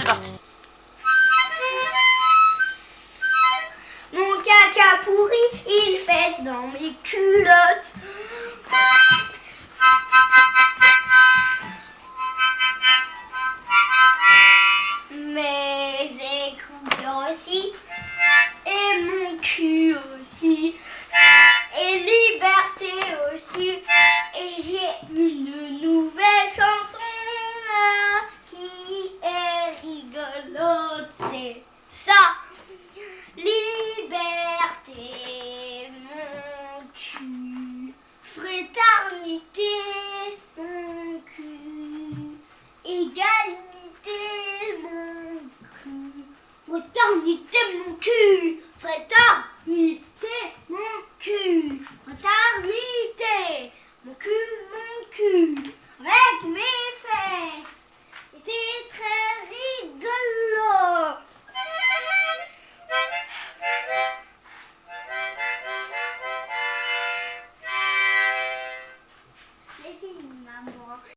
parti. Mon caca pourri, il fesse dans mes culottes. Mes écouteurs aussi, et mon cul aussi, et liberté aussi. Et j'ai une nouvelle chanson là, qui est rigolote, c'est ça. Liberté, mon cul, fraternité, mon cul, égalité, mon cul, fraternité, mon cul, fraternité.